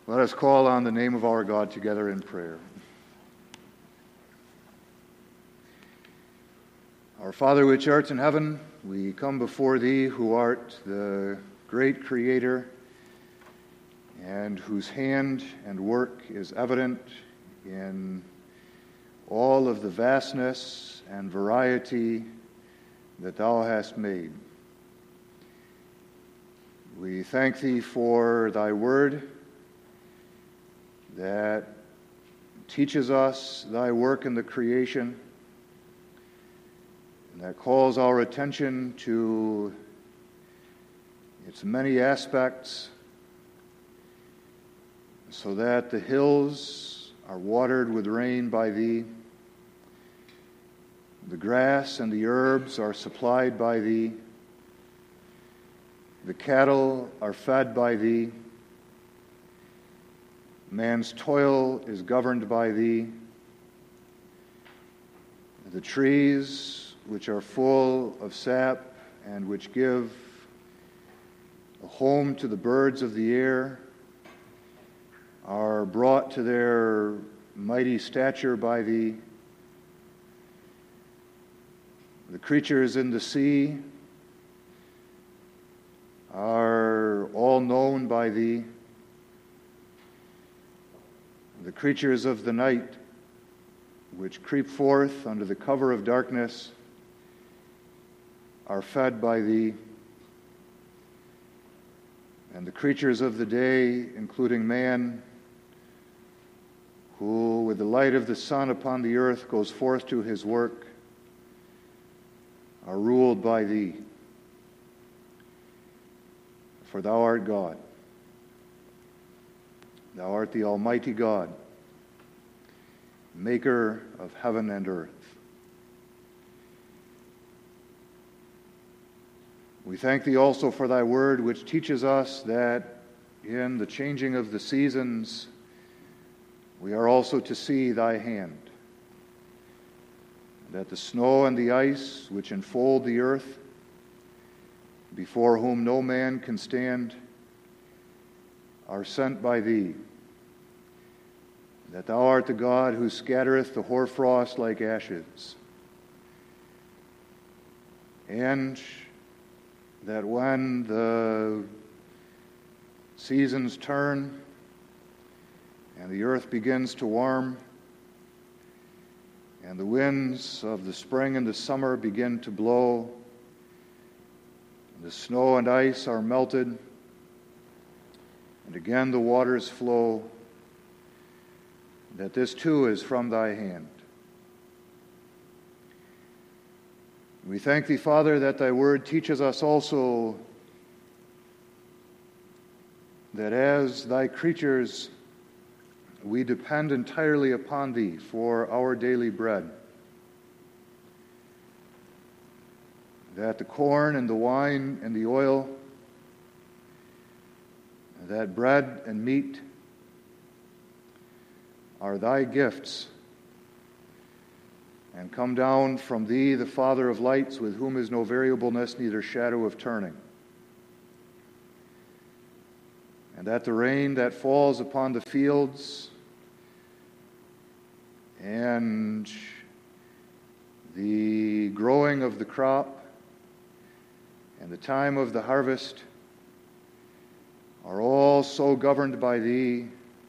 Let us call on the name of our God together in prayer. Our Father which art in heaven, we come before thee who art the great Creator and whose hand and work is evident in all of the vastness and variety that thou hast made. We thank thee for thy word that teaches us thy work in the creation and that calls our attention to its many aspects so that the hills are watered with rain by thee, the grass and the herbs are supplied by thee, the cattle are fed by thee, man's toil is governed by thee, the trees which are full of sap and which give a home to the birds of the air are brought to their mighty stature by thee. The creatures in the sea are all known by thee. The creatures of the night, which creep forth under the cover of darkness, are fed by thee. And the creatures of the day, including man, who with the light of the sun upon the earth goes forth to his work, are ruled by thee. For thou art God. Thou art the Almighty God, maker of heaven and earth. We thank thee also for thy word, which teaches us that in the changing of the seasons, we are also to see thy hand, that the snow and the ice which enfold the earth, before whom no man can stand, are sent by thee, that thou art the God who scattereth the hoarfrost like ashes, and that when the seasons turn and the earth begins to warm and the winds of the spring and the summer begin to blow, the snow and ice are melted, and again the waters flow, that this too is from thy hand. We thank thee, Father, that thy word teaches us also that as thy creatures we depend entirely upon thee for our daily bread, that the corn and the wine and the oil, that bread and meat are thy gifts and come down from thee, the Father of lights, with whom is no variableness, neither shadow of turning. And that the rain that falls upon the fields and the growing of the crop and the time of the harvest are all so governed by thee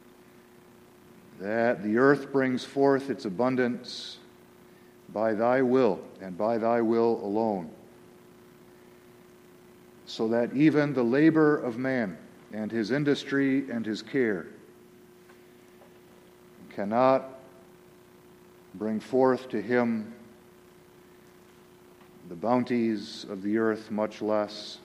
that the earth brings forth its abundance by thy will and by thy will alone, so that even the labor of man and his industry and his care cannot bring forth to him the bounties of the earth, much less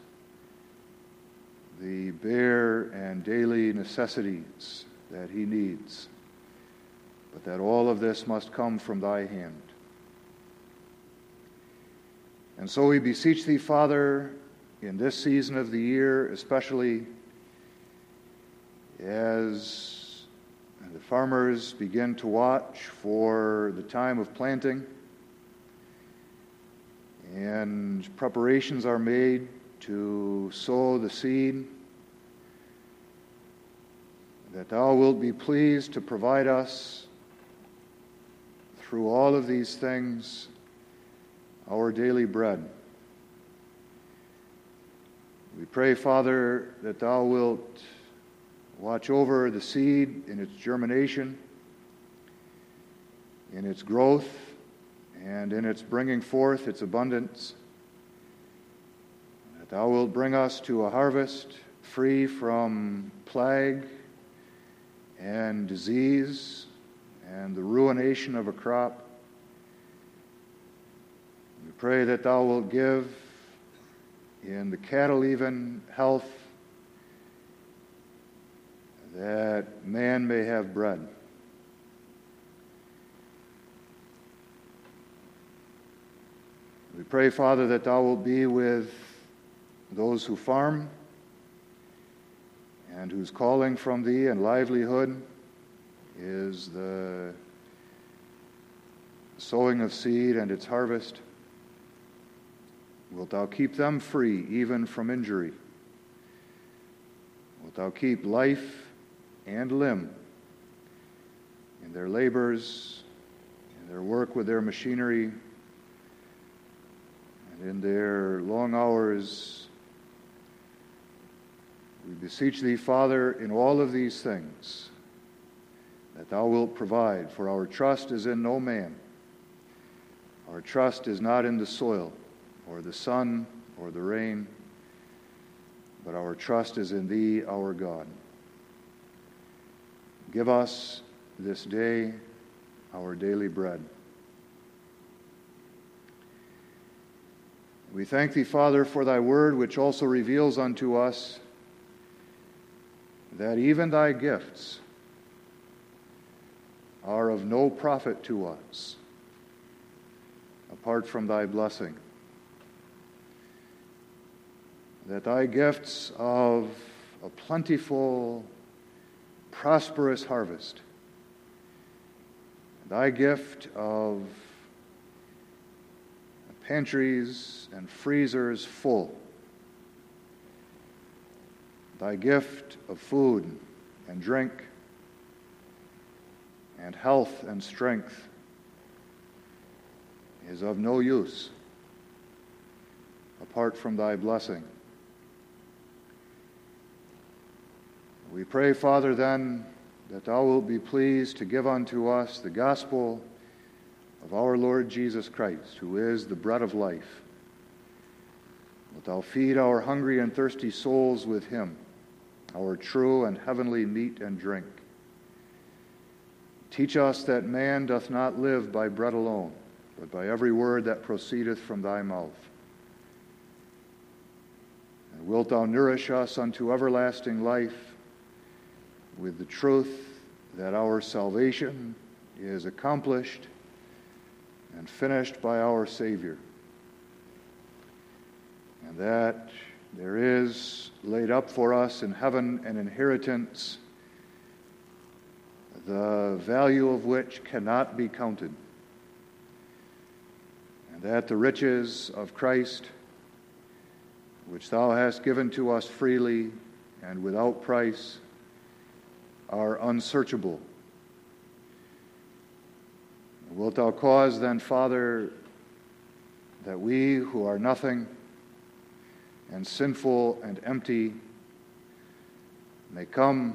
the bare and daily necessities that he needs, but that all of this must come from thy hand. And so we beseech thee, Father, in this season of the year, especially as the farmers begin to watch for the time of planting and preparations are made to sow the seed, that thou wilt be pleased to provide us through all of these things our daily bread. We pray, Father, that thou wilt watch over the seed in its germination, in its growth, and in its bringing forth its abundance, that thou wilt bring us to a harvest free from plague and disease and the ruination of a crop. We pray that thou wilt give in the cattle even health, that man may have bread. We pray, Father, that thou wilt be with those who farm and whose calling from thee and livelihood is the sowing of seed and its harvest. Wilt thou keep them free even from injury? Wilt thou keep life and limb in their labors, in their work with their machinery, and in their long hours? We beseech thee, Father, in all of these things, that thou wilt provide, for our trust is in no man. Our trust is not in the soil, or the sun, or the rain, but our trust is in thee, our God. Give us this day our daily bread. We thank thee, Father, for thy word, which also reveals unto us that even thy gifts are of no profit to us apart from thy blessing. That thy gifts of a plentiful, prosperous harvest, thy gift of pantries and freezers full, thy gift of food and drink and health and strength is of no use apart from thy blessing. We pray, Father, then, that thou wilt be pleased to give unto us the gospel of our Lord Jesus Christ, who is the bread of life. Wilt thou feed our hungry and thirsty souls with him, our true and heavenly meat and drink. Teach us that man doth not live by bread alone, but by every word that proceedeth from thy mouth. And wilt thou nourish us unto everlasting life with the truth that our salvation is accomplished and finished by our Savior, and that there is laid up for us in heaven an inheritance, the value of which cannot be counted, and that the riches of Christ, which thou hast given to us freely and without price, are unsearchable. Wilt thou cause then, Father, that we who are nothing and sinful and empty may come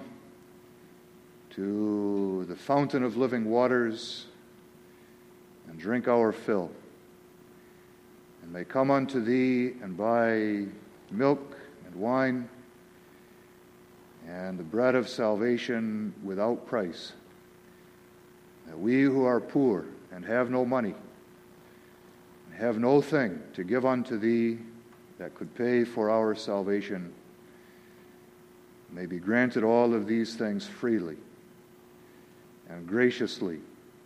to the fountain of living waters and drink our fill, and may come unto thee and buy milk and wine and the bread of salvation without price, that we who are poor and have no money, and have no thing to give unto thee that could pay for our salvation, may be granted all of these things freely and graciously.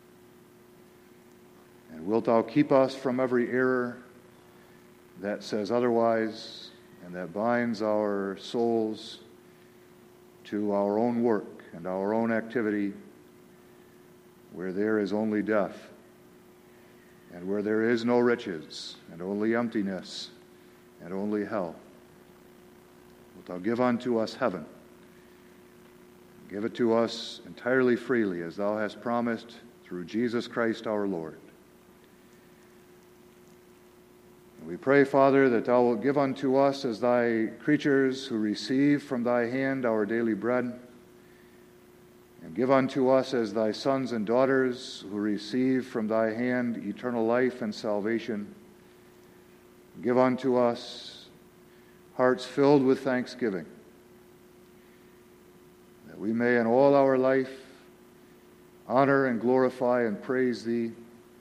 And wilt thou keep us from every error that says otherwise, and that binds our souls to our own work and our own activity, where there is only death, and where there is no riches, and only emptiness, and only hell. Wilt thou give unto us heaven, Give it to us entirely freely, as thou hast promised, through Jesus Christ our Lord. And we pray, Father, that thou wilt give unto us as thy creatures who receive from thy hand our daily bread, and give unto us as thy sons and daughters who receive from thy hand eternal life and salvation. Give unto us hearts filled with thanksgiving, that we may in all our life honor and glorify and praise thee,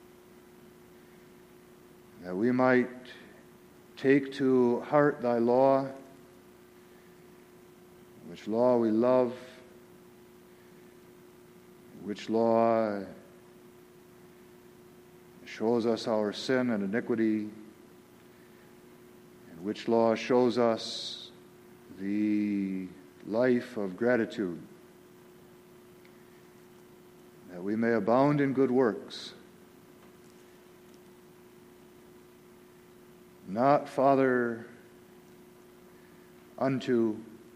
that we might take to heart thy law, which law we love, which law shows us our sin and iniquity, and which law shows us the life of gratitude, that we may abound in good works. Not, Father, unto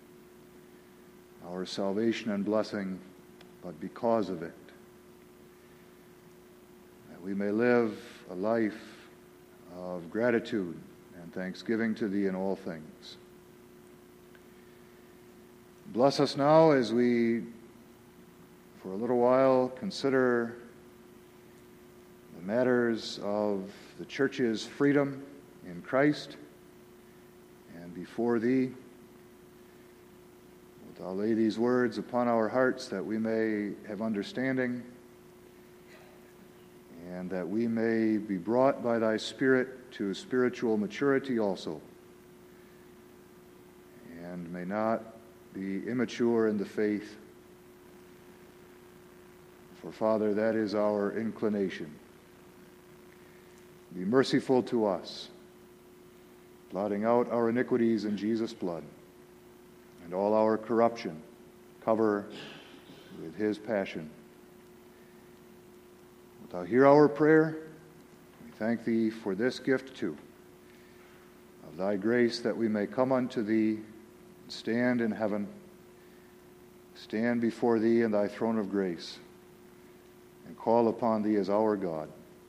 our salvation and blessing, but because of it, that we may live a life of gratitude and thanksgiving to thee in all things. Bless us now as we, for a little while, consider the matters of the church's freedom in Christ, and before thee, wilt thou lay these words upon our hearts that we may have understanding, and that we may be brought by thy Spirit to spiritual maturity also, and may not be immature in the faith. For, Father, that is our inclination. Be merciful to us, blotting out our iniquities in Jesus' blood, and all our corruption cover with his passion. Wilt thou hear our prayer? We thank thee for this gift too, of thy grace, that we may come unto thee, stand in heaven, stand before thee in thy throne of grace, and call upon thee as our God.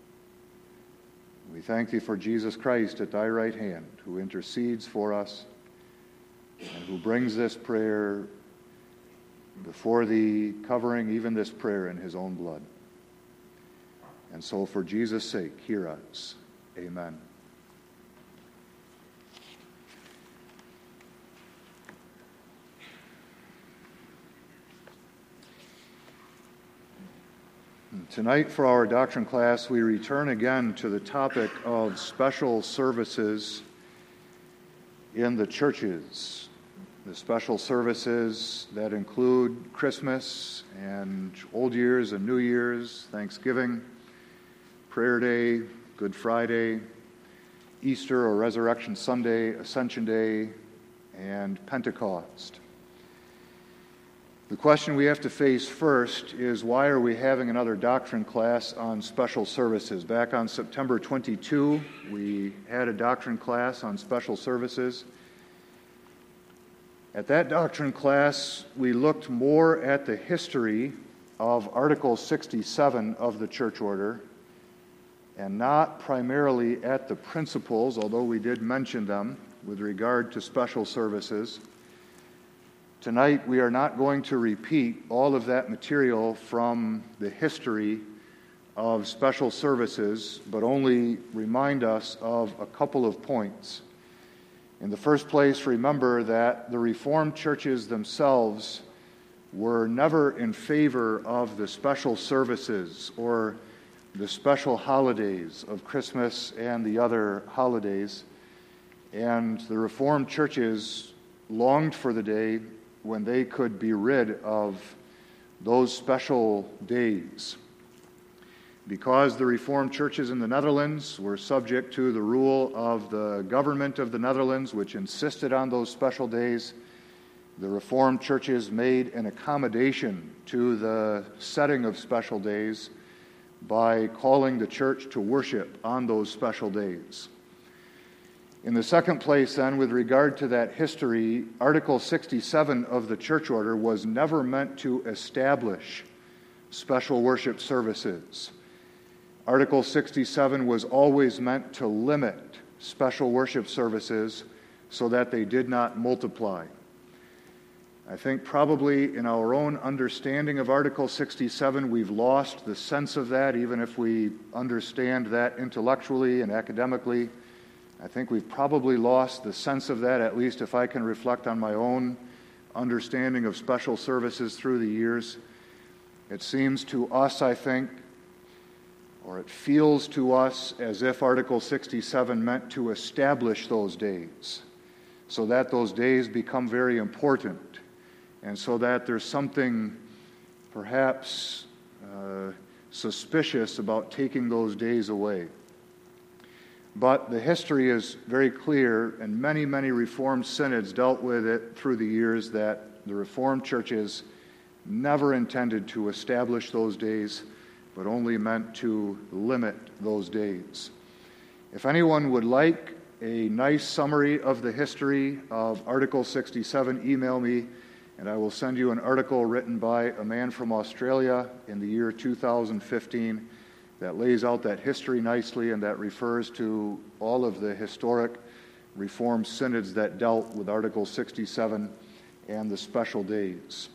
We thank thee for Jesus Christ at thy right hand, who intercedes for us and who brings this prayer before thee, covering even this prayer in his own blood. And so for Jesus' sake, hear us. Amen. Tonight, for our doctrine class, we return again to the topic of special services in the churches. The special services that include Christmas and Old Year's and New Year's, Thanksgiving, Prayer Day, Good Friday, Easter or Resurrection Sunday, Ascension Day, and Pentecost. The question we have to face first is, why are we having another doctrine class on special services? Back on September 22, we had a doctrine class on special services. At that doctrine class, we looked more at the history of Article 67 of the church order, and not primarily at the principles, although we did mention them with regard to special services. Tonight, we are not going to repeat all of that material from the history of special services, but only remind us of a couple of points. In the first place, remember that the Reformed churches themselves were never in favor of the special services or the special holidays of Christmas and the other holidays. And the Reformed churches longed for the day when they could be rid of those special days. Because the Reformed churches in the Netherlands were subject to the rule of the government of the Netherlands, which insisted on those special days, the Reformed churches made an accommodation to the setting of special days by calling the church to worship on those special days. In the second place, then, with regard to that history, Article 67 of the church order was never meant to establish special worship services. Article 67 was always meant to limit special worship services so that they did not multiply. I think probably in our own understanding of Article 67, we've lost the sense of that, even if we understand that intellectually and academically. I think we've probably lost the sense of that, at least if I can reflect on my own understanding of special services through the years. It seems to us, I think, or it feels to us as if Article 67 meant to establish those days, so that those days become very important, and so that there's something perhaps suspicious about taking those days away. But the history is very clear, and many, many Reformed synods dealt with it through the years, that the Reformed churches never intended to establish those days, but only meant to limit those days. If anyone would like a nice summary of the history of Article 67, email me, and I will send you an article written by a man from Australia in the year 2015 that lays out that history nicely and that refers to all of the historic Reformed synods that dealt with Article 67 and the special days.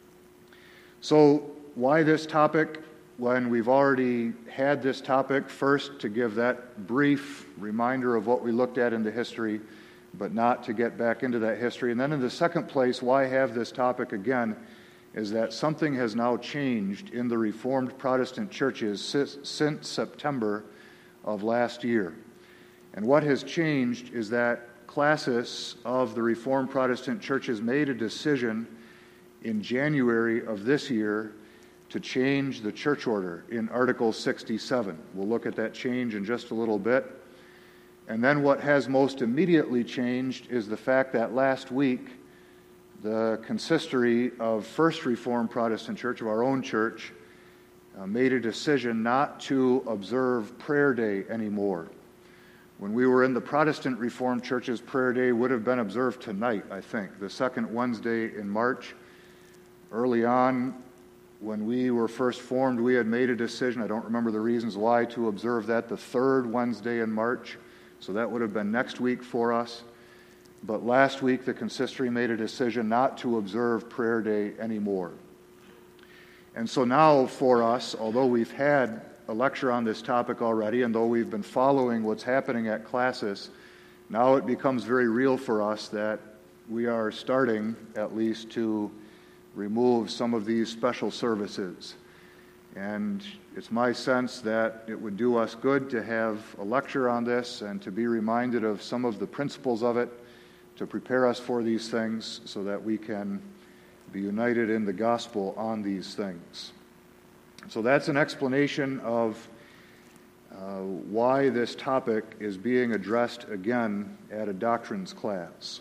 So why this topic when we've already had this topic? First, to give that brief reminder of what we looked at in the history, but not to get back into that history. And then in the second place, why have this topic again, is that something has now changed in the Reformed Protestant churches since September of last year. And what has changed is that classis of the Reformed Protestant churches made a decision in January of this year to change the church order in Article 67. We'll look at that change in just a little bit. And then what has most immediately changed is the fact that last week the consistory of First Reformed Protestant Church, of our own church, made a decision not to observe Prayer Day anymore. When we were in the Protestant Reformed churches, Prayer Day would have been observed tonight, I think, the second Wednesday in March. Early on, when we were first formed, we had made a decision, I don't remember the reasons why, to observe that the third Wednesday in March. So that would have been next week for us. But last week, the consistory made a decision not to observe Prayer Day anymore. And so now for us, although we've had a lecture on this topic already, and though we've been following what's happening at classis, now it becomes very real for us that we are starting, at least, to remove some of these special services. And it's my sense that it would do us good to have a lecture on this and to be reminded of some of the principles of it, to prepare us for these things so that we can be united in the gospel on these things. So that's an explanation of why this topic is being addressed again at a doctrines class.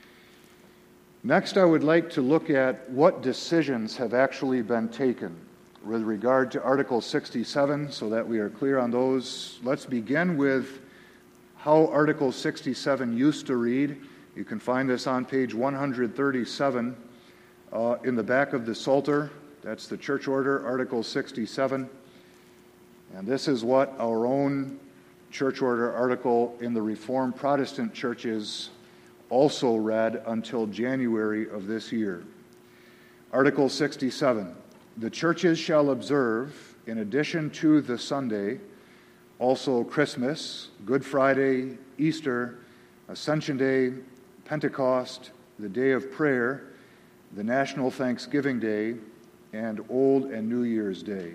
Next, I would like to look at what decisions have actually been taken with regard to Article 67, so that we are clear on those. Let's begin with how Article 67 used to read. You can find this on page 137 in the back of the Psalter. That's the church order, Article 67. And this is what our own church order article in the Reformed Protestant churches also read until January of this year. Article 67. The churches shall observe, in addition to the Sunday, also Christmas, Good Friday, Easter, Ascension Day, Pentecost, the Day of Prayer, the National Thanksgiving Day, and Old and New Year's Day.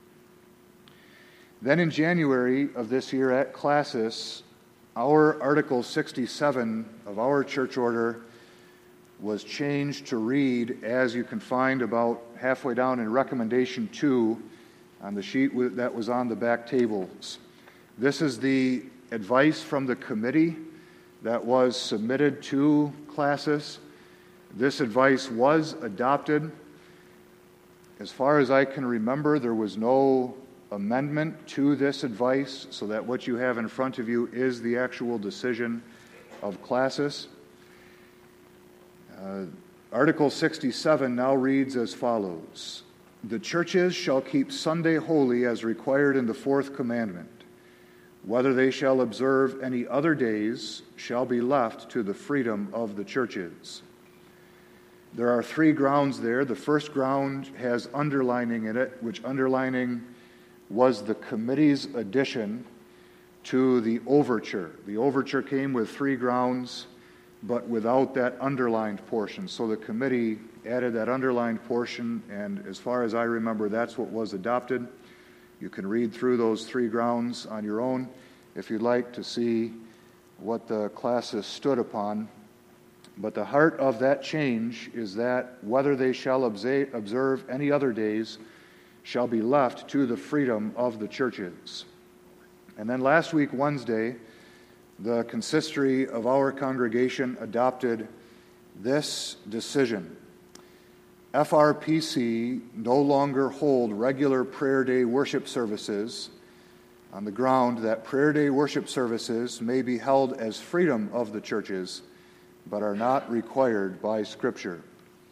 Then in January of this year at classis, our Article 67 of our church order was changed to read, as you can find about halfway down in Recommendation 2 on the sheet that was on the back tables. This is the advice from the committee that was submitted to classis. This advice was adopted. As far as I can remember, there was no amendment to this advice, so that what you have in front of you is the actual decision of classis. Article 67 now reads as follows: The churches shall keep Sunday holy as required in the fourth commandment. Whether they shall observe any other days shall be left to the freedom of the churches. There are three grounds there. The first ground has underlining in it, which underlining was the committee's addition to the overture. The overture came with three grounds, but without that underlined portion. So the committee added that underlined portion, and as far as I remember, that's what was adopted. You can read through those three grounds on your own if you'd like to see what the classis stood upon. But the heart of that change is that whether they shall observe any other days shall be left to the freedom of the churches. And then last week, Wednesday, the consistory of our congregation adopted this decision. FRPC no longer hold regular prayer day worship services on the ground that prayer day worship services may be held as freedom of the churches, but are not required by Scripture.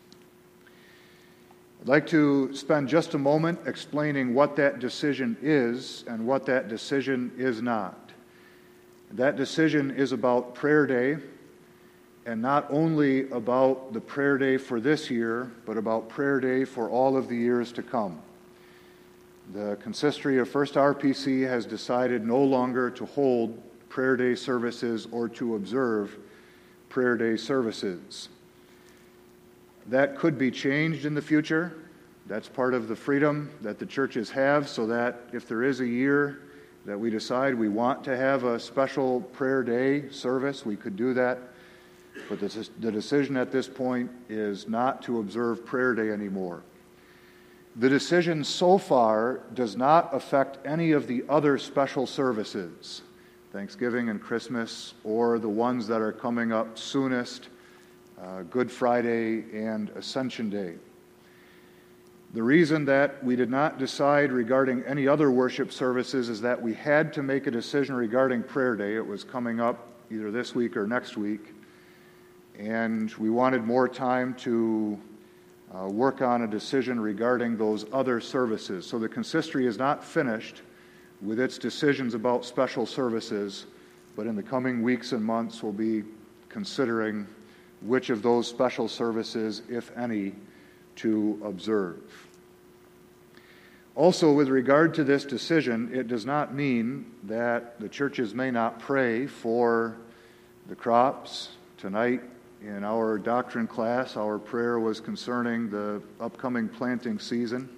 I'd like to spend just a moment explaining what that decision is and what that decision is not. That decision is about prayer day, and not only about the prayer day for this year, but about prayer day for all of the years to come. The consistory of First RPC has decided no longer to hold prayer day services or to observe prayer day services. That could be changed in the future. That's part of the freedom that the churches have, so that if there is a year that we decide we want to have a special prayer day service, we could do that. But the decision at this point is not to observe prayer day anymore. The decision so far does not affect any of the other special services, Thanksgiving and Christmas, or the ones that are coming up soonest, Good Friday and Ascension Day. The reason that we did not decide regarding any other worship services is that we had to make a decision regarding prayer day. It was coming up either this week or next week, and we wanted more time to work on a decision regarding those other services. So the consistory is not finished with its decisions about special services, but in the coming weeks and months we'll be considering which of those special services, if any, to observe. Also, with regard to this decision, it does not mean that the churches may not pray for the crops. Tonight, in our doctrine class, our prayer was concerning the upcoming planting season.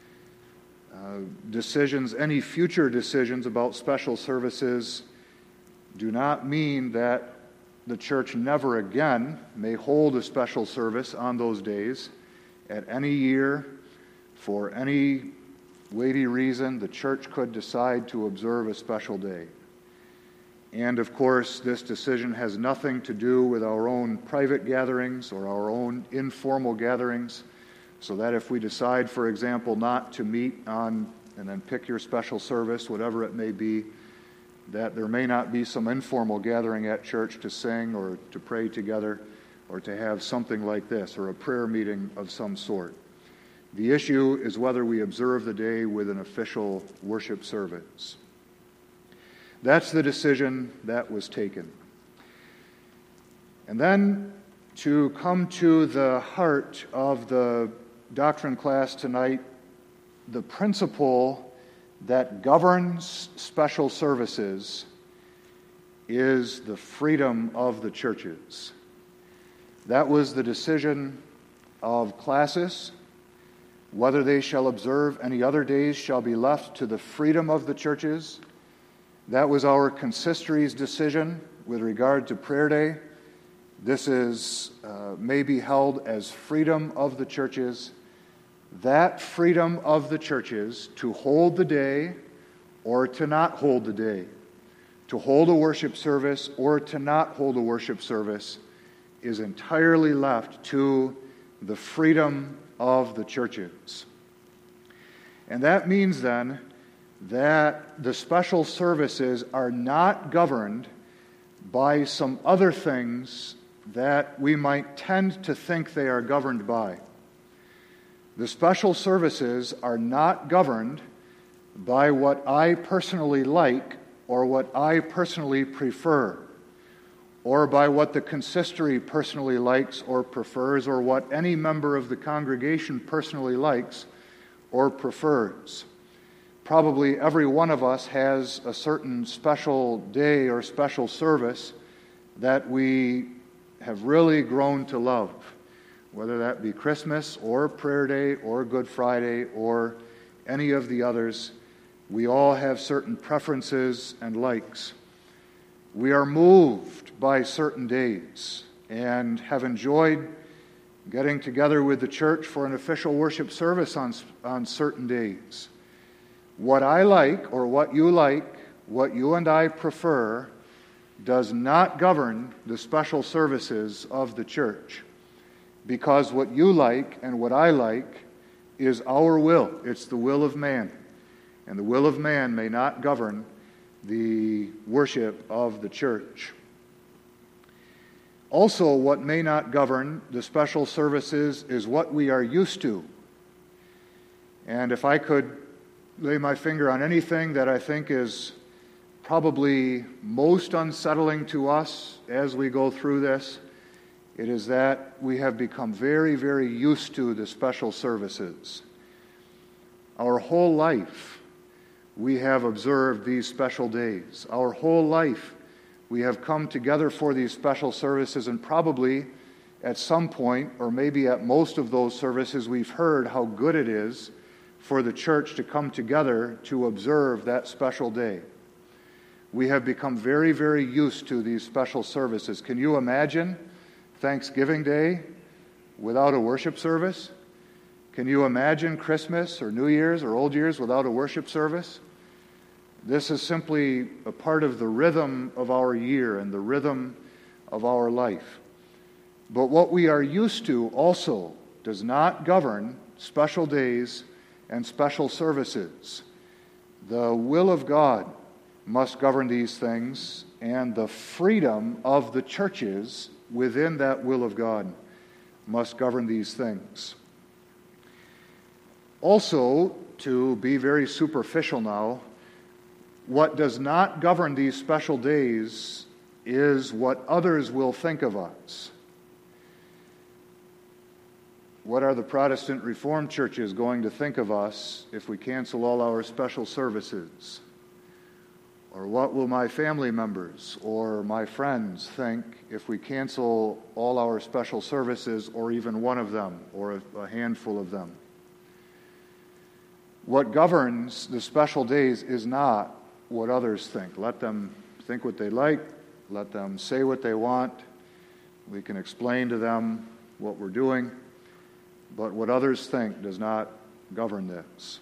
Any future decisions about special services do not mean that the church never again may hold a special service on those days. At any year, for any weighty reason, the church could decide to observe a special day. And of course, this decision has nothing to do with our own private gatherings or our own informal gatherings, so that if we decide, for example, not to meet on and then pick your special service, whatever it may be, that there may not be some informal gathering at church to sing or to pray together or to have something like this or a prayer meeting of some sort. The issue is whether we observe the day with an official worship service. That's the decision that was taken. And then to come to the heart of the doctrine class tonight, the principle that governs special services is the freedom of the churches. That was the decision of classis. Whether they shall observe any other days shall be left to the freedom of the churches. That was our consistory's decision with regard to prayer day. This may be held as freedom of the churches. That freedom of the churches to hold the day or to not hold the day, to hold a worship service or to not hold a worship service, is entirely left to the freedom of the churches. And that means then that the special services are not governed by some other things that we might tend to think they are governed by. The special services are not governed by what I personally like or what I personally prefer, or by what the consistory personally likes or prefers, or what any member of the congregation personally likes or prefers. Probably every one of us has a certain special day or special service that we have really grown to love, whether that be Christmas or Prayer Day or Good Friday or any of the others. We all have certain preferences and likes. We are moved by certain days and have enjoyed getting together with the church for an official worship service on certain days. What I like or what you and I prefer, does not govern the special services of the church. Because what you like and what I like is our will. It's the will of man. And the will of man may not govern the worship of the church. Also, what may not govern the special services is what we are used to. And if I could lay my finger on anything that I think is probably most unsettling to us as we go through this, it is that we have become very, very used to the special services. Our whole life, we have observed these special days. Our whole life, we have come together for these special services, and probably at some point, or maybe at most of those services, we've heard how good it is for the church to come together to observe that special day. We have become very, very used to these special services. Can you imagine Thanksgiving Day without a worship service? Can you imagine Christmas or New Year's or Old Year's without a worship service? This is simply a part of the rhythm of our year and the rhythm of our life. But what we are used to also does not govern special days and special services. The will of God must govern these things, and the freedom of the churches within that will of God must govern these things. Also, to be very superficial now, what does not govern these special days is what others will think of us. What are the Protestant Reformed churches going to think of us if we cancel all our special services? Or what will my family members or my friends think if we cancel all our special services, or even one of them, or a handful of them? What governs the special days is not what others think. Let them think what they like. Let them say what they want. We can explain to them what we're doing. But what others think does not govern this.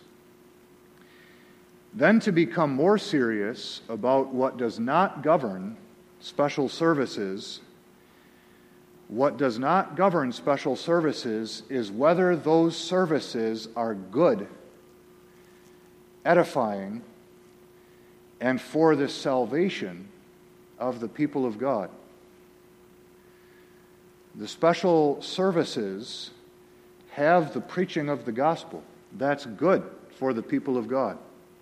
Then, to become more serious about what does not govern special services, what does not govern special services is whether those services are good, edifying, and for the salvation of the people of God. The special services have the preaching of the gospel. That's good for the people of God.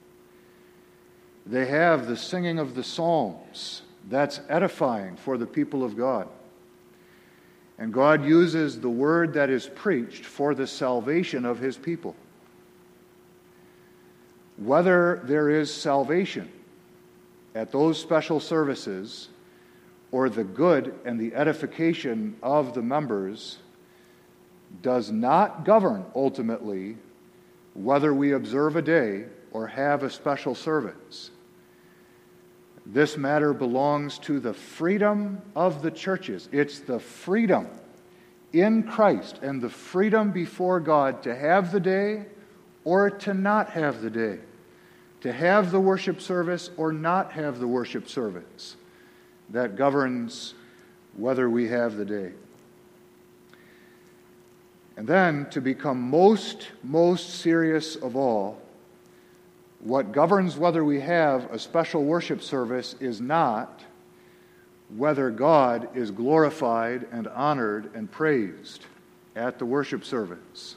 They have the singing of the psalms. That's edifying for the people of God. And God uses the word that is preached for the salvation of His people. Whether there is salvation at those special services, or the good and the edification of the members, does not govern ultimately whether we observe a day or have a special service. This matter belongs to the freedom of the churches. It's the freedom in Christ and the freedom before God to have the day or to not have the day, to have the worship service or not have the worship service, that governs whether we have the day. And then, to become most serious of all, what governs whether we have a special worship service is not whether God is glorified and honored and praised at the worship service.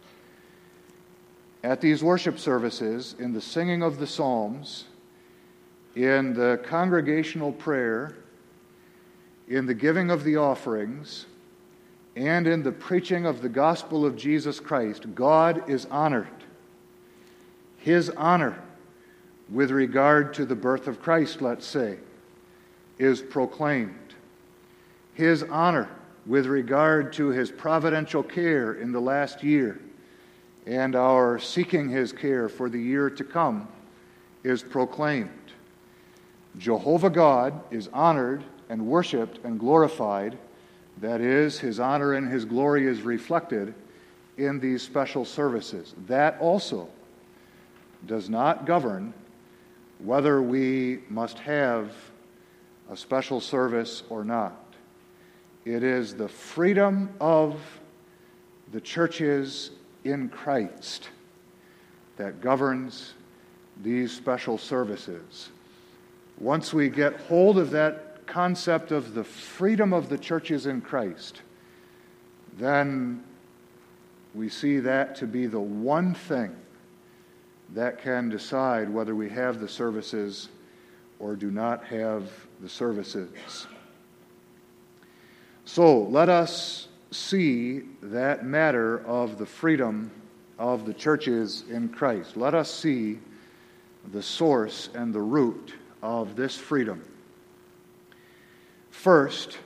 At these worship services, in the singing of the psalms, in the congregational prayer, in the giving of the offerings, and in the preaching of the gospel of Jesus Christ, God is honored. His honor with regard to the birth of Christ, let's say, is proclaimed. His honor with regard to his providential care in the last year and our seeking his care for the year to come is proclaimed. Jehovah God is honored and worshiped and glorified. That is, his honor and his glory is reflected in these special services. That also does not govern whether we must have a special service or not. It is the freedom of the churches in Christ that governs these special services. Once we get hold of that concept of the freedom of the churches in Christ, then we see that to be the one thing that can decide whether we have the services or do not have the services. So let us see that matter of the freedom of the churches in Christ. Let us see the source and the root of this freedom. First,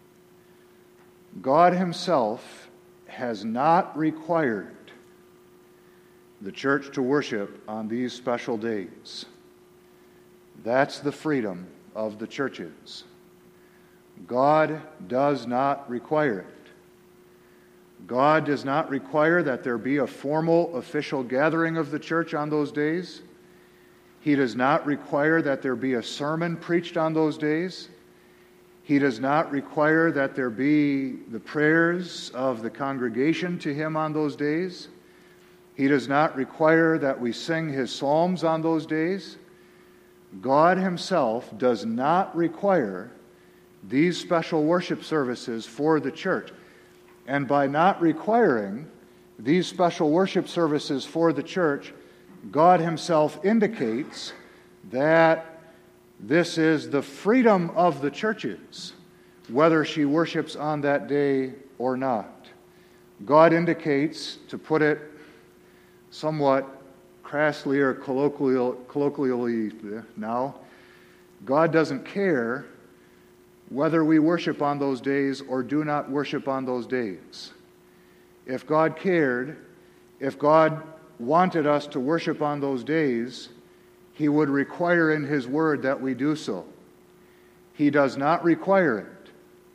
God himself has not required the church to worship on these special days. That's the freedom of the churches. God does not require it. God does not require that there be a formal official gathering of the church on those days. He does not require that there be a sermon preached on those days. He does not require that there be the prayers of the congregation to him on those days. He does not require that we sing his psalms on those days. God himself does not require these special worship services for the church. And by not requiring these special worship services for the church, God himself indicates that this is the freedom of the churches, whether she worships on that day or not. God indicates, to put it somewhat crassly or colloquially now, God doesn't care whether we worship on those days or do not worship on those days. If God cared, if God wanted us to worship on those days, he would require in his word that we do so. He does not require it.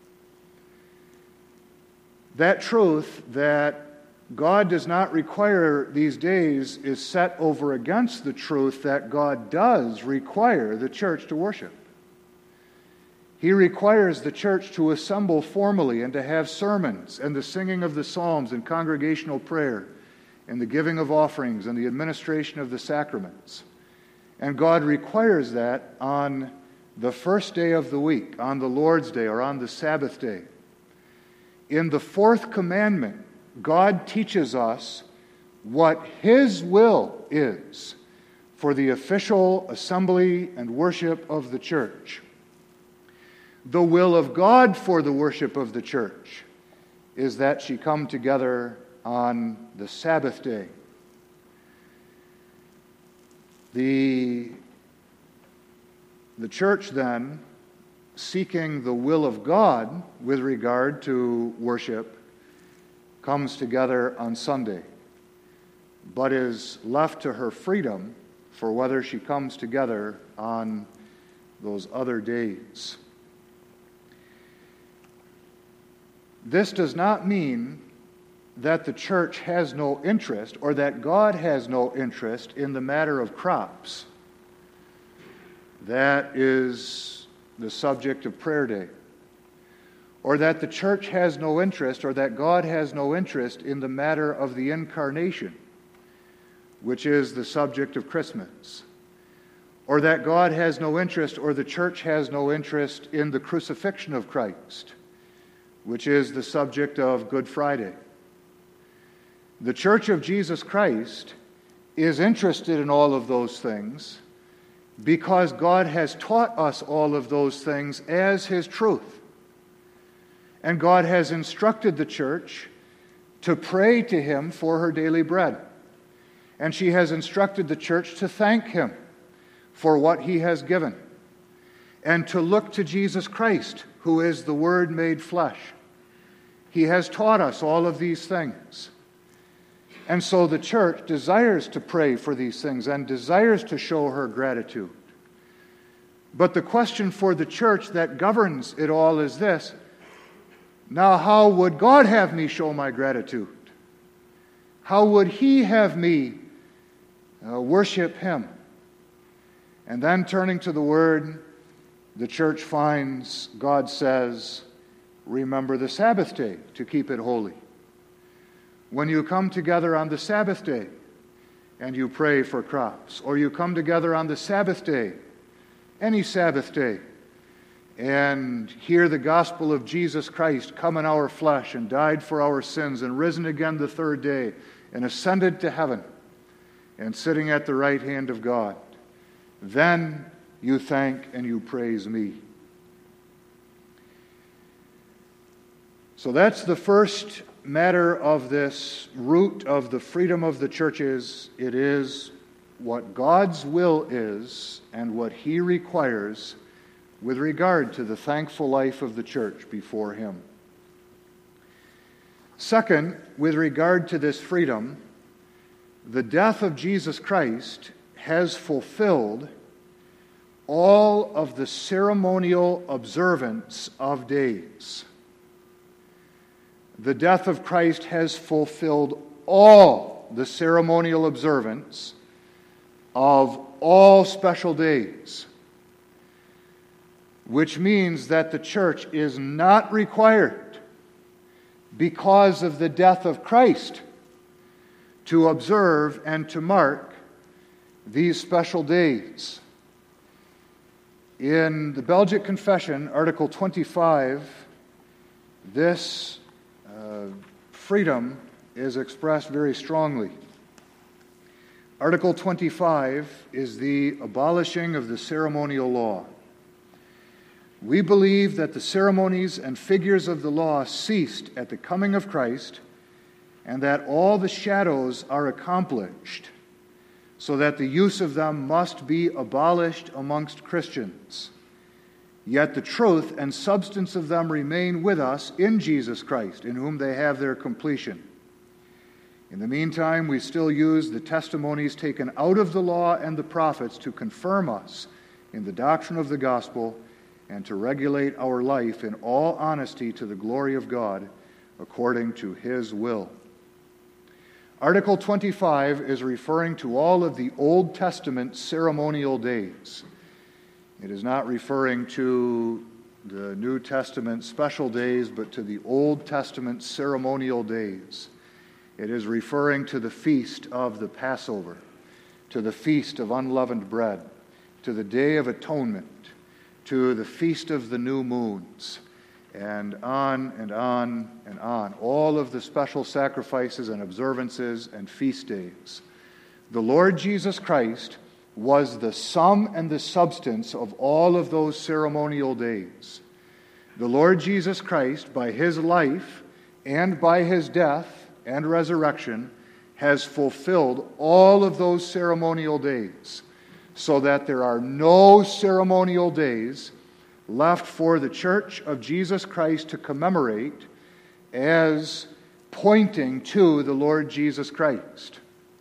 That truth that God does not require these days is set over against the truth that God does require the church to worship. He requires the church to assemble formally and to have sermons and the singing of the psalms and congregational prayer and the giving of offerings and the administration of the sacraments. And God requires that on the first day of the week, on the Lord's Day or on the Sabbath day. In the fourth commandment, God teaches us what his will is for the official assembly and worship of the church. The will of God for the worship of the church is that she come together on the Sabbath day. The church then, seeking the will of God with regard to worship, comes together on Sunday, but is left to her freedom for whether she comes together on those other days. This does not mean that the church has no interest or that God has no interest in the matter of crops. That is the subject of prayer day. Or that the church has no interest or that God has no interest in the matter of the incarnation, which is the subject of Christmas. or that God has no interest or the church has no interest in the crucifixion of Christ, which is the subject of Good Friday. The Church of Jesus Christ is interested in all of those things because God has taught us all of those things as His truth. And God has instructed the church to pray to Him for her daily bread. And she has instructed the church to thank Him for what He has given, and to look to Jesus Christ, who is the Word made flesh. He has taught us all of these things. And so the church desires to pray for these things and desires to show her gratitude. But the question for the church that governs it all is this: now, how would God have me show my gratitude? How would He have me worship Him? And then turning to the Word, the church finds God says, remember the Sabbath day to keep it holy. When you come together on the Sabbath day and you pray for crops, or you come together on the Sabbath day, any Sabbath day, and hear the gospel of Jesus Christ come in our flesh and died for our sins and risen again the third day and ascended to heaven and sitting at the right hand of God, then you thank and you praise me. So that's the first matter of this root of the freedom of the churches. It is what God's will is and what He requires with regard to the thankful life of the church before Him. Second, with regard to this freedom, the death of Jesus Christ has fulfilled all of the ceremonial observance of days. The death of Christ has fulfilled all the ceremonial observance of all special days, which means that the church is not required, because of the death of Christ, to observe and to mark these special days. In the Belgic Confession, Article 25, this freedom is expressed very strongly. Article 25 is the abolishing of the ceremonial law. We believe that the ceremonies and figures of the law ceased at the coming of Christ, and that all the shadows are accomplished, so that the use of them must be abolished amongst Christians. Yet the truth and substance of them remain with us in Jesus Christ, in whom they have their completion. In the meantime, we still use the testimonies taken out of the law and the prophets to confirm us in the doctrine of the gospel and to regulate our life in all honesty to the glory of God, according to His will. Article 25 is referring to all of the Old Testament ceremonial days. It is not referring to the New Testament special days, but to the Old Testament ceremonial days. It is referring to the feast of the Passover, to the feast of unleavened bread, to the Day of Atonement, to the Feast of the New Moons, and on and on and on. All of the special sacrifices and observances and feast days. The Lord Jesus Christ was the sum and the substance of all of those ceremonial days. The Lord Jesus Christ, by His life and by His death and resurrection, has fulfilled all of those ceremonial days, so that there are no ceremonial days left for the Church of Jesus Christ to commemorate as pointing to the Lord Jesus Christ.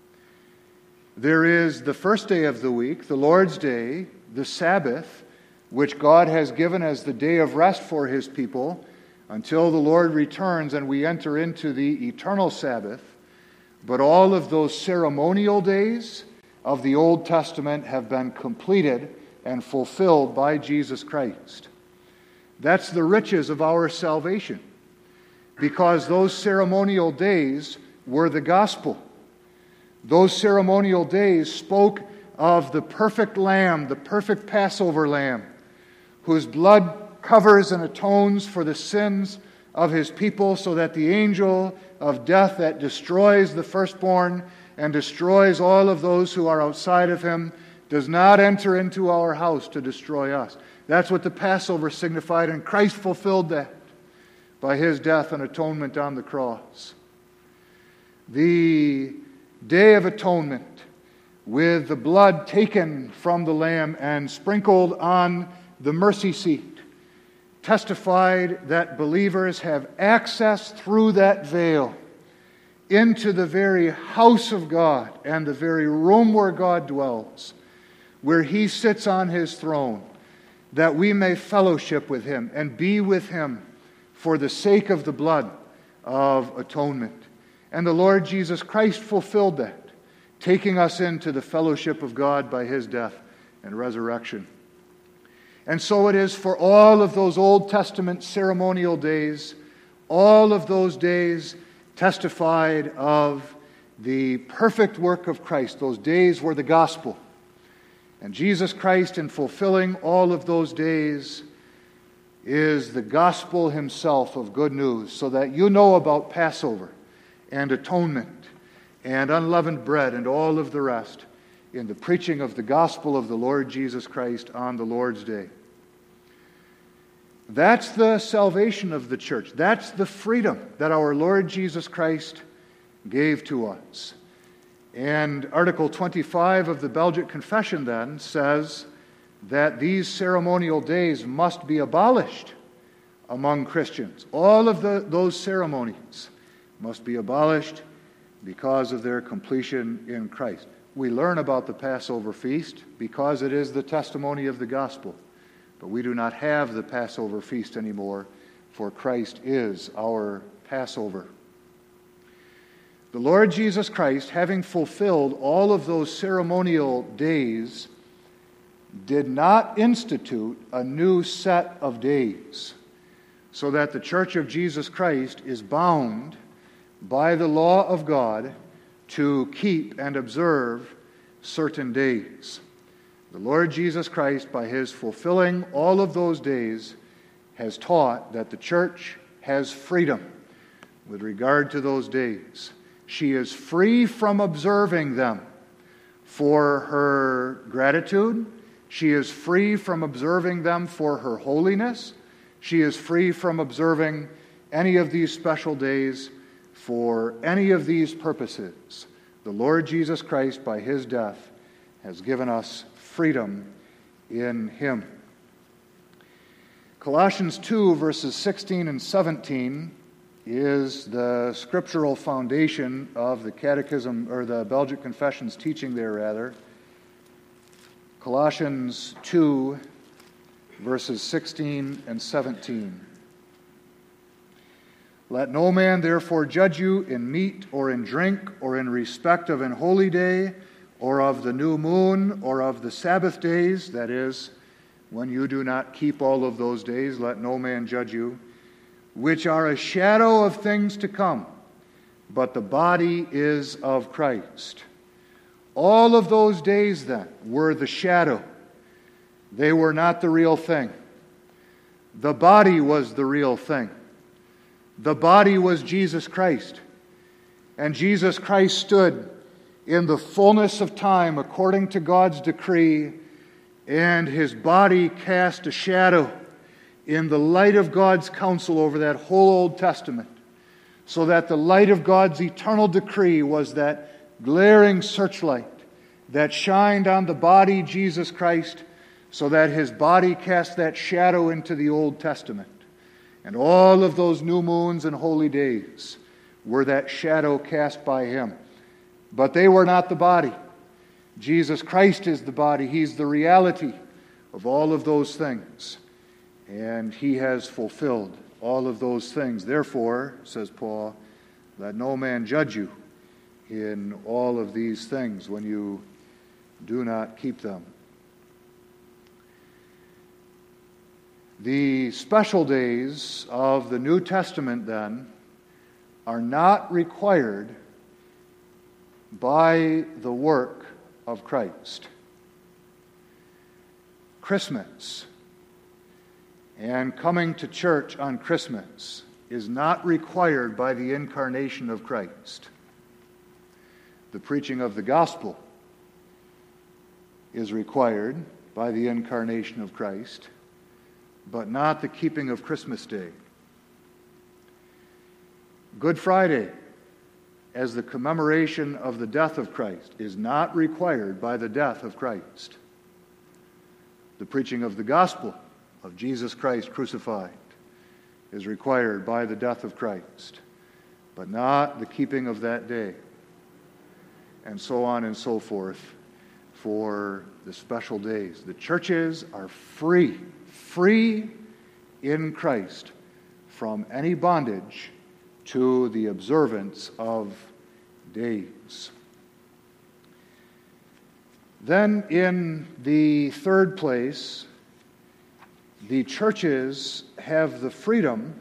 There is the first day of the week, the Lord's Day, the Sabbath, which God has given as the day of rest for His people until the Lord returns and we enter into the eternal Sabbath. But all of those ceremonial days of the Old Testament have been completed and fulfilled by Jesus Christ. That's the riches of our salvation, because those ceremonial days were the gospel. Those ceremonial days spoke of the perfect Lamb, the perfect Passover Lamb, whose blood covers and atones for the sins of his people, so that the angel of death that destroys the firstborn and destroys all of those who are outside of him does not enter into our house to destroy us. That's what the Passover signified, and Christ fulfilled that by his death and atonement on the cross. The Day of Atonement, with the blood taken from the Lamb and sprinkled on the mercy seat, testified that believers have access through that veil into the very house of God and the very room where God dwells, where he sits on his throne, that we may fellowship with him and be with him for the sake of the blood of atonement. And the Lord Jesus Christ fulfilled that, taking us into the fellowship of God by his death and resurrection. And so it is for all of those Old Testament ceremonial days. All of those days testified of the perfect work of Christ. Those days were the gospel. And Jesus Christ, in fulfilling all of those days, is the gospel himself of good news, so that you know about Passover and atonement and unleavened bread and all of the rest in the preaching of the gospel of the Lord Jesus Christ on the Lord's Day. That's the salvation of the church. That's the freedom that our Lord Jesus Christ gave to us. And Article 25 of the Belgic Confession then says that these ceremonial days must be abolished among Christians. All of those ceremonies must be abolished because of their completion in Christ. We learn about the Passover feast because it is the testimony of the gospel. But we do not have the Passover feast anymore, for Christ is our Passover. The Lord Jesus Christ, having fulfilled all of those ceremonial days, did not institute a new set of days, so that the Church of Jesus Christ is bound by the law of God to keep and observe certain days. The Lord Jesus Christ, by his fulfilling all of those days, has taught that the church has freedom with regard to those days. She is free from observing them for her gratitude. She is free from observing them for her holiness. She is free from observing any of these special days for any of these purposes. The Lord Jesus Christ, by his death, has given us freedom in him. Colossians 2, verses 16 and 17 is the scriptural foundation of the Catechism, or the Belgic Confession's teaching there, rather. Colossians 2, verses 16 and 17. Let no man therefore judge you in meat or in drink or in respect of an holy day or of the new moon or of the Sabbath days, that is, when you do not keep all of those days, let no man judge you, which are a shadow of things to come, but the body is of Christ. All of those days then were the shadow. They were not the real thing. The body was the real thing. The body was Jesus Christ. And Jesus Christ stood in the fullness of time according to God's decree, and his body cast a shadow in the light of God's counsel over that whole Old Testament, so that the light of God's eternal decree was that glaring searchlight that shined on the body, Jesus Christ, so that his body cast that shadow into the Old Testament. And all of those new moons and holy days were that shadow cast by him. But they were not the body. Jesus Christ is the body. He's the reality of all of those things. And he has fulfilled all of those things. Therefore, says Paul, let no man judge you in all of these things when you do not keep them. The special days of the New Testament, then, are not required by the work of Christ. Christmas and coming to church on Christmas is not required by the incarnation of Christ. The preaching of the gospel is required by the incarnation of Christ, but not the keeping of Christmas Day. Good Friday, as the commemoration of the death of Christ, is not required by the death of Christ. The preaching of the gospel of Jesus Christ crucified is required by the death of Christ, but not the keeping of that day, and so on and so forth for the special days. The churches are free in Christ from any bondage to the observance of days. Then in the third place, the churches have the freedom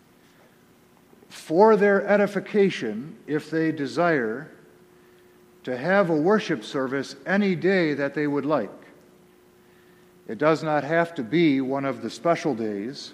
for their edification, if they desire, to have a worship service any day that they would like. It does not have to be one of the special days,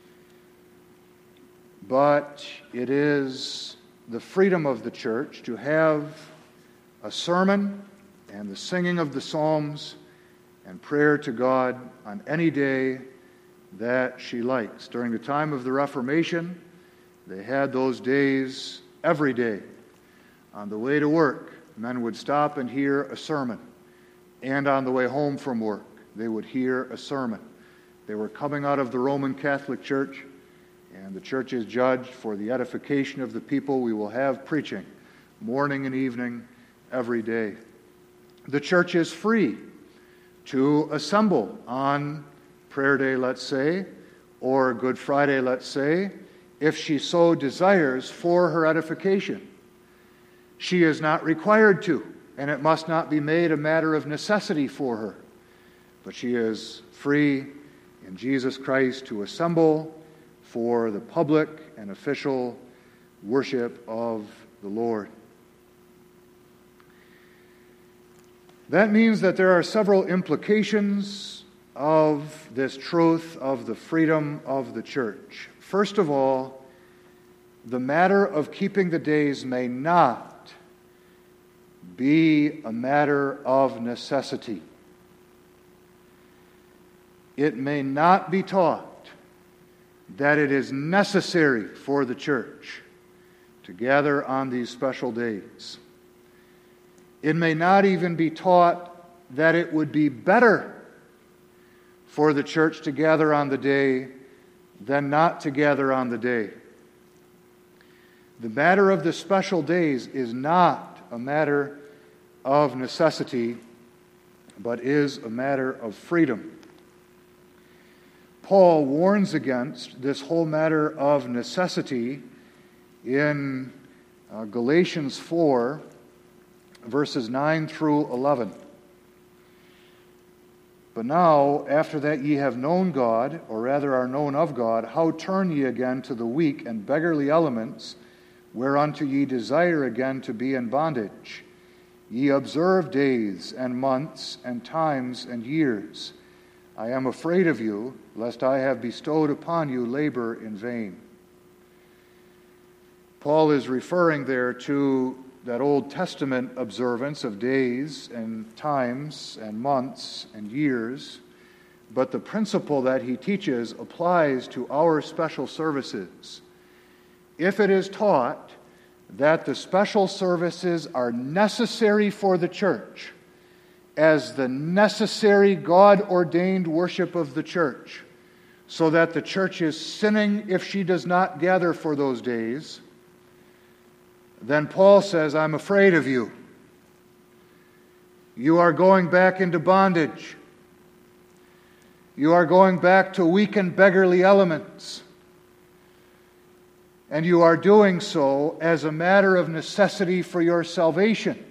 but it is the freedom of the church to have a sermon and the singing of the Psalms and prayer to God on any day that she likes. During the time of the Reformation, they had those days every day. On the way to work, men would stop and hear a sermon. And on the way home from work, they would hear a sermon. They were coming out of the Roman Catholic Church, and the church is judged for the edification of the people. We will have preaching morning and evening every day. The church is free to assemble on Prayer Day, let's say, or Good Friday, let's say, if she so desires for her edification. She is not required to, and it must not be made a matter of necessity for her. But she is free in Jesus Christ to assemble for the public and official worship of the Lord. That means that there are several implications of this truth of the freedom of the church. First of all, the matter of keeping the days may not be a matter of necessity. It may not be taught that it is necessary for the church to gather on these special days. It may not even be taught that it would be better for the church to gather on the day than not to gather on the day. The matter of the special days is not a matter of necessity, but is a matter of freedom. Paul warns against this whole matter of necessity in Galatians 4, verses 9 through 11. But now, after that ye have known God, or rather are known of God, how turn ye again to the weak and beggarly elements, whereunto ye desire again to be in bondage? Ye observe days and months and times and years. I am afraid of you, lest I have bestowed upon you labor in vain. Paul is referring there to that Old Testament observance of days and times and months and years, but the principle that he teaches applies to our special services. If it is taught that the special services are necessary for the church, as the necessary God-ordained worship of the church, so that the church is sinning if she does not gather for those days, then Paul says, I'm afraid of you. You are going back into bondage. You are going back to weak and beggarly elements. And you are doing so as a matter of necessity for your salvation.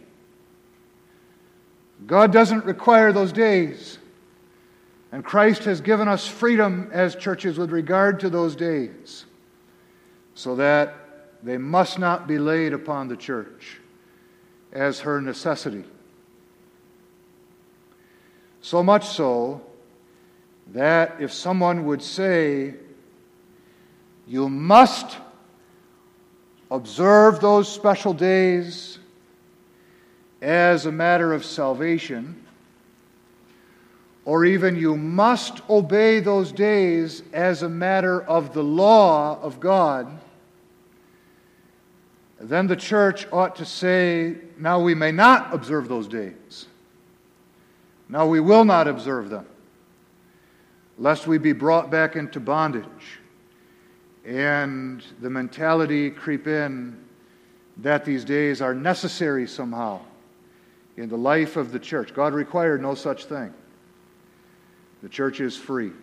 God doesn't require those days. And Christ has given us freedom as churches with regard to those days, so that they must not be laid upon the church as her necessity. So much so that if someone would say, you must observe those special days as a matter of salvation, or even you must obey those days as a matter of the law of God, then the church ought to say, now we may not observe those days. Now we will not observe them, lest we be brought back into bondage and the mentality creep in that these days are necessary somehow in the life of the church. God required no such thing. The church is free.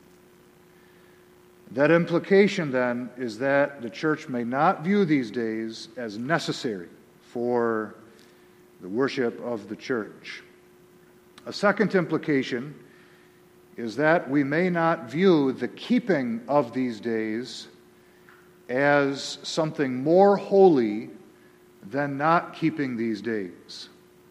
That implication then is that the church may not view these days as necessary for the worship of the church. A second implication is that we may not view the keeping of these days as something more holy than not keeping these days.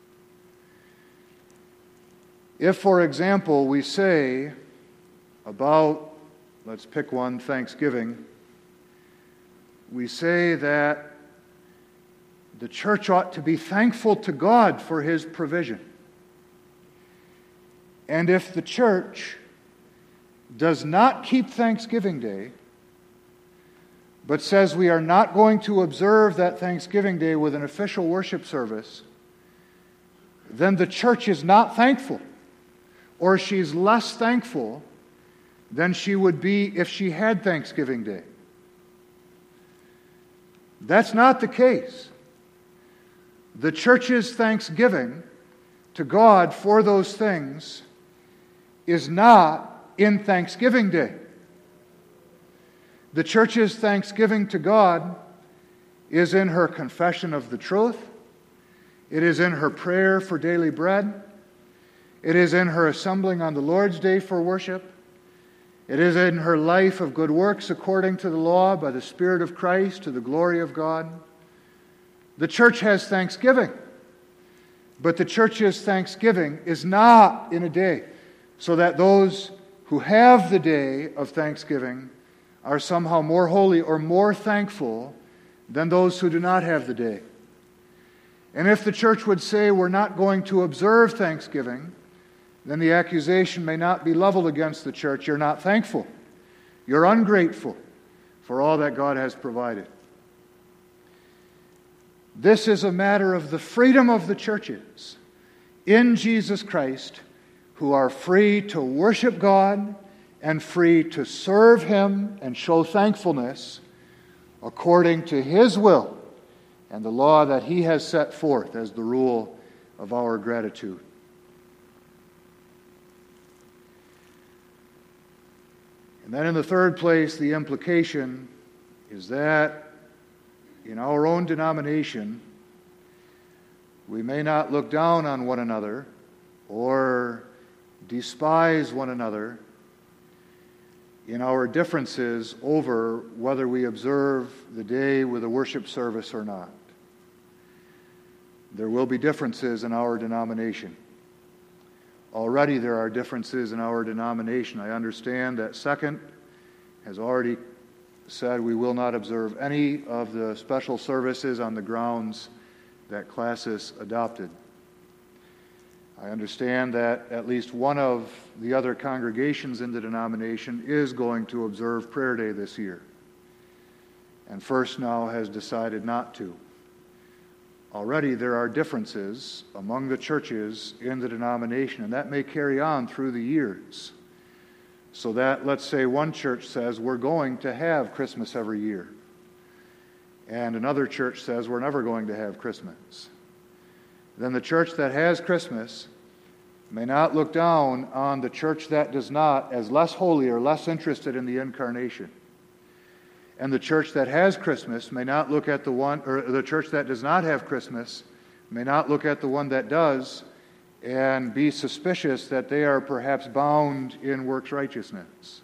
If, for example, we say about, let's pick one, Thanksgiving, we say that the church ought to be thankful to God for His provision. And if the church does not keep Thanksgiving Day, but says we are not going to observe that Thanksgiving Day with an official worship service, then the church is not thankful, or she's less thankful than she would be if she had Thanksgiving Day. That's not the case. The church's thanksgiving to God for those things is not in Thanksgiving Day. The church's thanksgiving to God is in her confession of the truth. It is in her prayer for daily bread. It is in her assembling on the Lord's Day for worship. It is in her life of good works according to the law by the Spirit of Christ to the glory of God. The church has thanksgiving, but the church's thanksgiving is not in a day, so that those who have the day of thanksgiving are somehow more holy or more thankful than those who do not have the day. And if the church would say we're not going to observe Thanksgiving, then the accusation may not be leveled against the church. You're not thankful. You're ungrateful for all that God has provided. This is a matter of the freedom of the churches in Jesus Christ, who are free to worship God and free to serve Him and show thankfulness according to His will and the law that He has set forth as the rule of our gratitude. And then in the third place, the implication is that in our own denomination, we may not look down on one another or despise one another in our differences over whether we observe the day with a worship service or not. There will be differences in our denomination. Already there are differences in our denomination. I understand that Second has already said we will not observe any of the special services on the grounds that Classis adopted. I understand that at least one of the other congregations in the denomination is going to observe Prayer Day this year. And First now has decided not to. Already there are differences among the churches in the denomination, and that may carry on through the years. So that, let's say, one church says we're going to have Christmas every year, and another church says we're never going to have Christmas. Then the church that has Christmas may not look down on the church that does not as less holy or less interested in the incarnation. And the church that has Christmas may not look at the one, or the church that does not have Christmas may not look at the one that does and be suspicious that they are perhaps bound in works righteousness.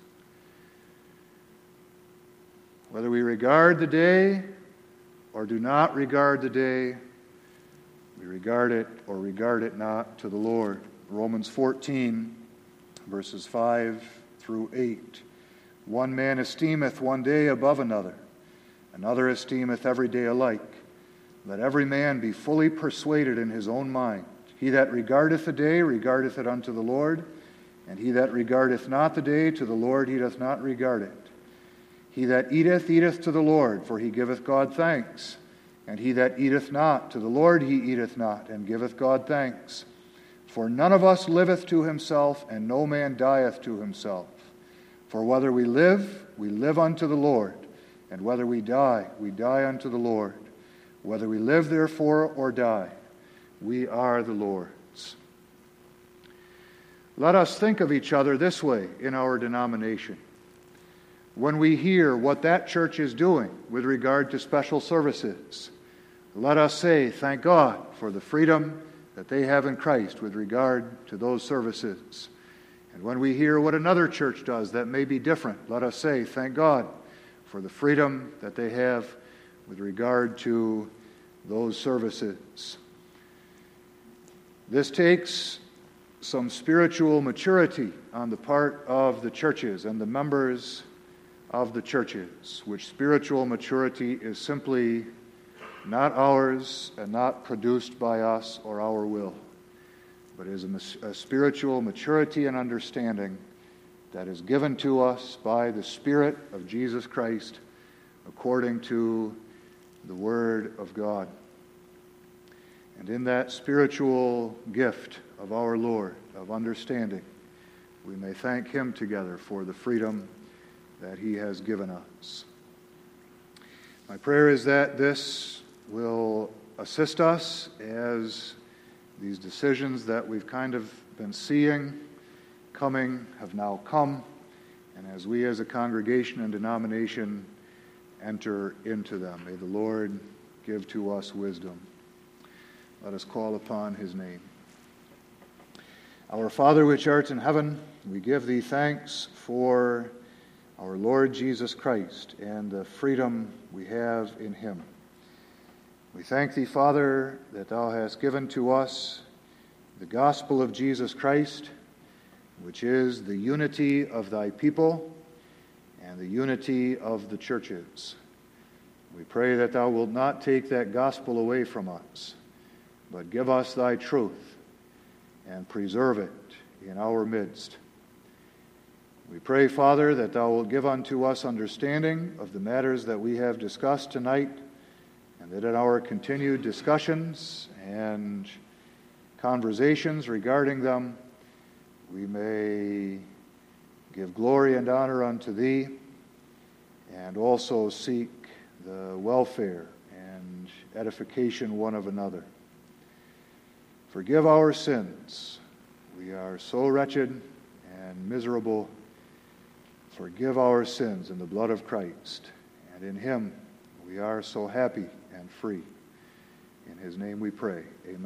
Whether we regard the day or do not regard the day, we regard it or regard it not to the Lord. Romans 14, verses 5 through 8. One man esteemeth one day above another, another esteemeth every day alike. Let every man be fully persuaded in his own mind. He that regardeth the day regardeth it unto the Lord, and he that regardeth not the day to the Lord he doth not regard it. He that eateth, eateth to the Lord, for he giveth God thanks. And he that eateth not, to the Lord he eateth not, and giveth God thanks. For none of us liveth to himself, and no man dieth to himself. For whether we live unto the Lord, and whether we die unto the Lord. Whether we live, therefore, or die, we are the Lord's. Let us think of each other this way in our denomination. When we hear what that church is doing with regard to special services, let us say, thank God for the freedom that they have in Christ with regard to those services. And when we hear what another church does that may be different, let us say, thank God for the freedom that they have with regard to those services. This takes some spiritual maturity on the part of the churches and the members of the churches, which spiritual maturity is simply not ours and not produced by us or our will, but is a spiritual maturity and understanding that is given to us by the Spirit of Jesus Christ according to the Word of God. And in that spiritual gift of our Lord, of understanding, we may thank Him together for the freedom that He has given us. My prayer is that this will assist us as these decisions that we've kind of been seeing coming have now come, and as we as a congregation and denomination enter into them. May the Lord give to us wisdom. Let us call upon His name. Our Father which art in heaven, we give Thee thanks for our Lord Jesus Christ and the freedom we have in Him. We thank Thee, Father, that Thou hast given to us the gospel of Jesus Christ, which is the unity of Thy people and the unity of the churches. We pray that Thou wilt not take that gospel away from us, but give us Thy truth and preserve it in our midst. We pray, Father, that Thou wilt give unto us understanding of the matters that we have discussed tonight, and that in our continued discussions and conversations regarding them, we may give glory and honor unto Thee, and also seek the welfare and edification one of another. Forgive our sins. We are so wretched and miserable. Forgive our sins in the blood of Christ, and in Him we are so happy and free. In His name we pray. Amen.